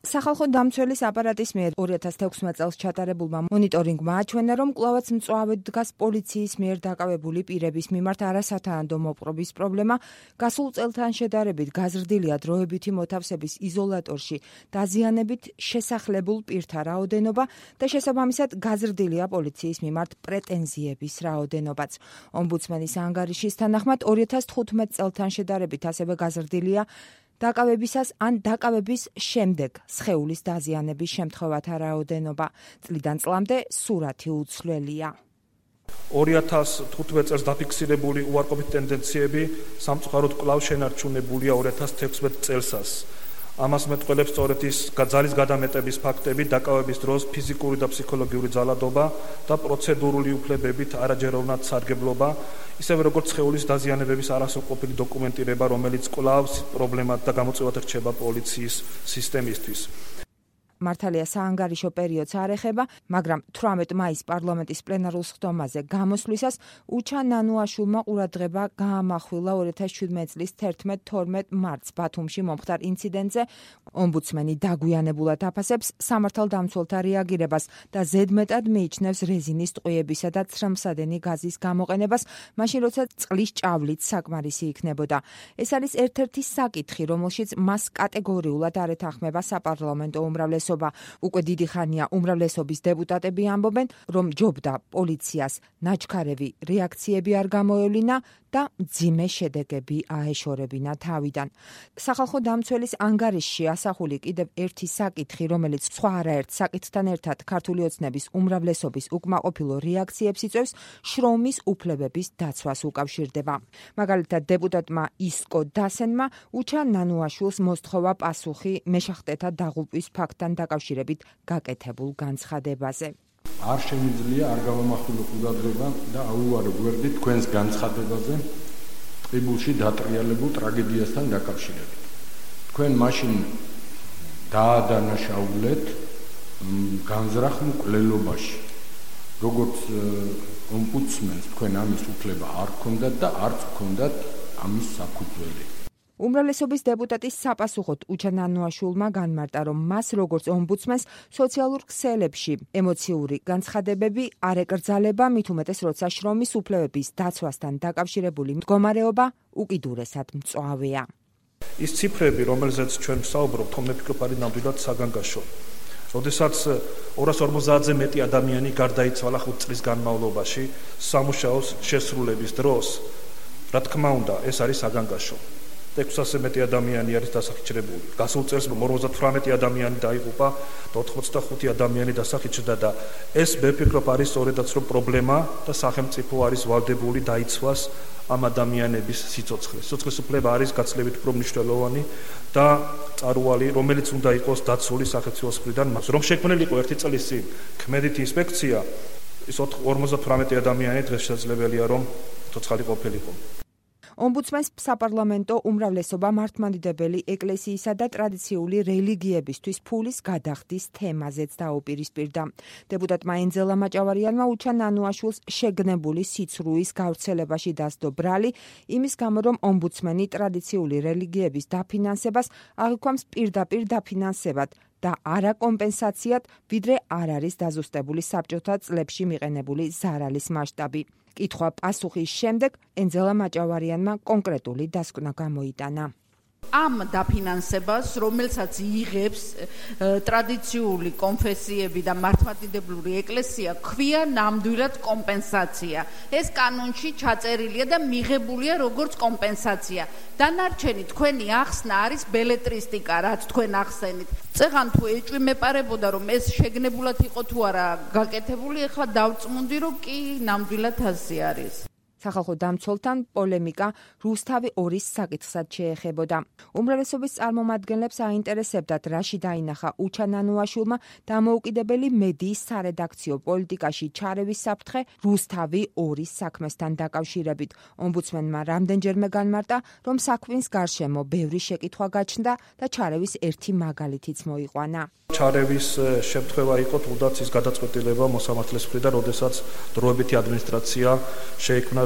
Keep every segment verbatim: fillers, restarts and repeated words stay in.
სახალხო დამცველის აპარატის მიერ ორი ათას თექვსმეტ წელს ჩატარებულმა მონიტორინგმა აჩვენა, რომ კვლავაც მწვავედ დგას პოლიციის მიერ დაკავებული პირების მიმართ არასათანადო მოპყრობის პრობლემა. გასულ წელთან შედარებით გაზრდილია დროებითი მოთავსების იზოლატორში დაზიანებით შესახლებულ პირთა რაოდენობა და შესაბამისად გაზრდილია პოლიციის მიმართ პრეტენზიების რაოდენობაც. ომბუდსმენის ანგარიშის თანახმად ორი ათას თხუთმეტ წელთან შედარებით ასევე გაზრდილია დაკავებისას ან დაკავების შემდეგ სხეულის დაზიანების შემთხვევათა რაოდენობა. წლიდან წლამდე სურათი უცვლელია. ორი ათას თხუთმეტ წელს დაფიქსირებული უარყოფითი ტენდენციები სამწუხაროდ კვლავ შენარჩუნებულია ორი ათას თექვსმეტ წელსაც. ამას მეტყველებს სწორედ ის ძალის გადამეტების ფაქტები, დაკავების დროს ფიზიკური და ფსიქოლოგიური ძალადობა და პროცედურული უფლებებით არაჯეროვნად სარგებლობა, ისევე როგორც სხეულის დაზიანებების არასრულყოფილი დოკუმენტირება, რომელიც კვლავ პრობლემად და გამოწვევად რჩება პოლიციის სისტემისთვის. მართალია საანგარიშო პერიოდს არ ეხება, მაგრამ თვრამეტ მაისს პარლამენტის პლენარულ სხდომაზე გამოსვლისას უჩა ნანუაშვილმა ყურადღება გაამახვილა ორი ათას შვიდმეტ წლის თერთმეტ თორმეტ მარტს ბათუმში მომხდარ ინციდენტზე. ომბუდსმენი დაგვიანებულად აფასებს სამართალდამცველთა რეაგირებას და ზედმეტად მიიჩნევს რეზინის ტყვიებისა და ცრემლსადენი გაზის გამოყენებას, მაშინ როცა წყლის ჭავლით საკმარისი იქნებოდა. ეს არის ერთ-ერთი საკითხი, რომელშიც მას კატეგორიულად არ ეთანხმება საპარლამენტო უმრავლესობა. უკვე დიდი ხანია უმრავლესობის დეპუტატები ამბობენ, რომ ჯობდა პოლიციას ნაჩქარევი რეაქციები არ გამოევლინა და მძიმე შედეგები აეშორებინა თავიდან. სახალხო დამცველის ანგარიშში ასახული კიდევ ერთი საკითხი, რომელიც სხვა არაერთ საკითხთან ერთად ქართული ოცნების უმრავლესობის უკმაყოფილო რეაქციებს იწვევს, შრომის უფლებების დაცვას უკავშირდება. მაგალითად, დეპუტატმა ისკო დასენმა უჩა ნანუაშვილს მოსთხოვა პასუხი მეშახტეთა დაღუპვის ფაქტთან დაკავშირებით გაკეთებულ განცხადებაზე. არ შემიძლია არ გამომახვილო ყურადღება და აუვარო გვერდი თქვენს განცხადებაზე ტყიბულში დატრიალებულ ტრაგედიასთან დაკავშირებით. თქვენ მაშინ დაადანაშაულეთ განზრახ მკვლელობაში. როგორც ომბუდსმენს თქვენ ამის უფლება არ გქონდათ და არც გქონდათ ამის საფუძველი. უმრავლესობის დეპუტატის საპასუხოდ უჩა ნანუაშვილმა განმარტა, რომ მას როგორც ომბუდსმენს სოციალურ ქსელებში ემოციური განცხადებები არ ეკრძალება, მით უმეტეს როცა შრომის უფლებების დაცვასთან დაკავშირებული მდგომარეობა უკიდურესად მწვავეა. ის ციფრები, რომელზეც ჩვენ ვსაუბრობთ, მე ვფიქრობ, არის ნამდვილად საგანგაშო. როდესაც ორას ორმოცდაათზე მეტი ადამიანი გარდაიცვალა ხუთ წლის განმავლობაში სამუშაოს შესრულების დროს, რა თქმა უნდა, ეს არის საგანგაშო. ექვსასზე მეტი ადამიანი არის დასახიჩრებული. გასულ წელს ორმოცდათვრამეტი ადამიანი დაიღუპა და ოცდახუთი ადამიანი დასახიჩრდა და ეს მე ვფიქრობ არის სწორედაც რომ პრობლემა და სახელმწიფო არის ვალდებული დაიცვას ამ ადამიანების სიცოცხლე. სიცოცხლის უფლება არის გაცილებით უფრო მნიშვნელოვანი და წარუვალი, რომელიც უნდა იყოს დაცული სახელმწიფოს მხრიდან. რომ შექმნილიყო ერთი წლის წინ ქმედითი ინსპექცია, ის ორმოცდათვრამეტი ადამიანი დღეს შესაძლებელია რომ ცოცხალი ყოფილიყო. ომბუდსმენს საპარლამენტო უმრავლესობა მართლმადიდებელი ეკლესიისა და ტრადიციული რელიგიებისთვის ფულის გადახდის თემაზეც დაუპირისპირდა. დეპუტატმა ენძელა მაჭავარიანმა უჩა ნანუაშვილს შეგნებული სიცრუის გავრცელებაში დასდო ბრალი, იმის გამო, რომ ომბუდსმენი ტრადიციული რელიგიების დაფინანსებას აღიქვამს პირდაპირ დაფინანსებად და არა კომპენსაციად, ვიდრე არ არის დაზუსტებული საბჭოთა წლებში მიყენებული ზარალის მასშტაბი. კითხვა პასუხის შემდეგ ენძელა მაჭავარიანმა კონკრეტული დასკვნა გამოიტანა. ამ დაფინანსებას, რომელსაც იღებს ტრადიციული კონფესიები და მართლმადიდებლური ეკლესია, ქვია ნამდვილად კომპენსაცია. ეს კანონში ჩაწერილია და მიღებულია როგორც კომპენსაცია. დანარჩენი თქვენი ახსნა არის ბელეტრისტიკა, რაც თქვენ ახსენით. წეღან თუ ეჭვი მეპარებოდა, რომ ეს შეგნებულად იყო თუ არა გაკეთებული, ეხლა დავწმუნდი, რომ კი ნამდვილად ასე არის. სახალხო დამცველთან პოლემიკა რუსთავი ორის საკითხსაც შეეხებოდა. უმრავლესობის წარმომადგენლებს აინტერესებდათ, რაში დაინახა უჩა ნანუაშვილმა დამოუკიდებელი მედიის სარედაქციო პოლიტიკაში ჩარევის საფრთხე რუსთავი ორის საქმესთან დაკავშირებით. ომბუდსმენმა რამდენჯერმე განმარტა, რომ საქმის გარშემო ბევრი შეკითხვა გაჩნდა და ჩარევის ერთი მაგალითიც მოიყვანა. ჩარევის შემთხვევა იყო თუნდაც ის გადაწყვეტილება მოსამართლეს მხრიდან, როდესაც დროებითი ადმინისტრაცია შეიქმნა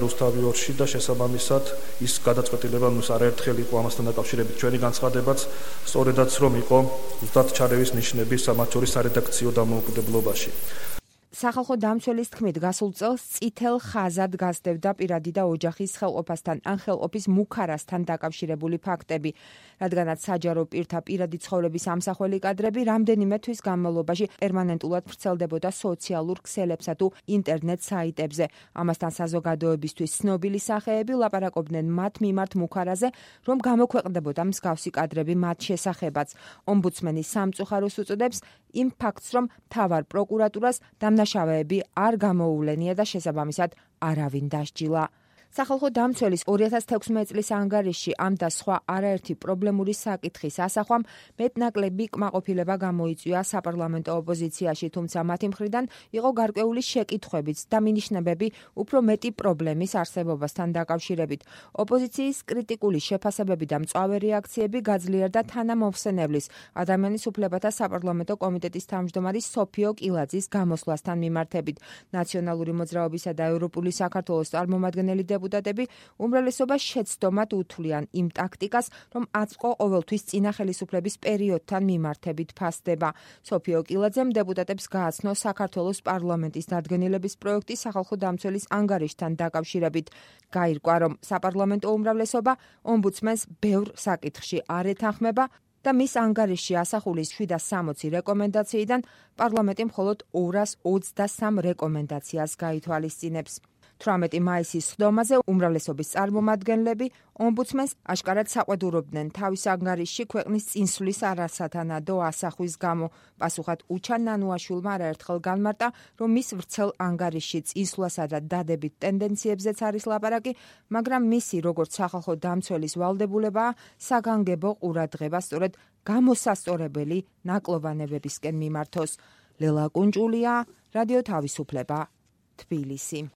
რუსთავი ორში და შესაბამისად ის გადაწყვეტილება ნუ არაერთხელ იყო ამასთან დაკავშირებით ჩვენი განცხადებაც, სწორედაც რომ იყო ზუსტად ჩარევის ნიშნები სამართლის სარედაქციო დამოუკიდებლობაში. სახალხო დამცველის თქმით, გასულ წელს წითელ ხაზად გასდევდა პირადი და ოჯახის ხელყოფასთან ან ხელყოფის მუქარასთან დაკავშირებული ფაქტები, რადგანაც საჯარო პირთა პირადი ცხოვრების ამსახველი კადრები რამდენიმე თვის განმავლობაში პერმანენტულად ვრცელდებოდა სოციალურ ქსელებსა თუ ინტერნეტ საიტებზე. ამასთან საზოგადოებისთვის ცნობილი სახეები ლაპარაკობდნენ მათ მიმართ მუქარაზე, რომ გამოქვეყნდებოდა მსგავსი კადრები მათ შესახებაც. ომბუდსმენი სამწუხაროს უწოდებს იმ ფაქტს, რომ მთავარ პროკურატურას დამნაშავეები არ გამოუვლენია და შესაბამისად არავინ დასჯილა. სახალხო დამცველის ორი ათას თექვსმეტი წლის ანგარიშში ამ და სხვა არაერთი პრობლემური საკითხის ასახვამ მეტნაკლები კმაყოფილება გამოიწვია საპარლამენტო ოპოზიციაში, თუმცა მათი მხრიდან იყო გარკვეული შეკითხვებიც და მინიშნებები უფრო მეტი პრობლემის არსებობასთან დაკავშირებით. ოპოზიციის კრიტიკული შეფასებები და მწვავე რეაქციები გაძლიერდა თანამოვსენებლის ადამიანის უფლებათა საპარლამენტო კომიტეტის თავმჯდომარის სოფიო კილაძის გამოსვლასთან მიმართებით. ნაციონალური მოძრაობისა და ევროპული საქართველოს წარმომადგენელი დეპუტატები უმრავლესობას შეცდომად უთვლიან იმ ტაქტიკას, რომ აწყო ყოველთვის წინა ხელისუფლების პერიოდთან მიმართებით ფასდება. სოფიო კილაძემ დეპუტატებს გააცნო საქართველოს პარლამენტის დადგენილების პროექტი სახალხო დამცველის ანგარიშთან დაკავშირებით. გაირკვა, რომ საპარლამენტო უმრავლესობა ომბუდსმენს ბევრ საკითხში არ ეთანხმება და მის ანგარიშში ასახული შვიდას სამოცი რეკომენდაციიდან პარლამენტი მხოლოდ ორას ოცდასამ რეკომენდაციას გაითვალისწინებს. თვრამეტი მაისის სხდომაზე უმრავლესობის წარმომადგენლები ომბუდსმენს აშკარად საყვედურობდნენ თავის ანგარიშში ქვეყნის წინსვლის არასათანადო ასახვის გამო. პასუხად უჩან ნანუაშვილმა არაერთხელ განმარტა, რომ მის ვრცელ ანგარიშში წინსვლასა და დადებით ტენდენციებზეც არის ლაპარაკი, მაგრამ მისი როგორც სახალხო დამცველის ვალდებულებაა საგანგებო ყურადღება სწორედ გამოსასწორებელი ნაკლოვანებებისკენ მიმართოს. ლელა კუნჭულია, რადიო თავისუფლება, თბილისი.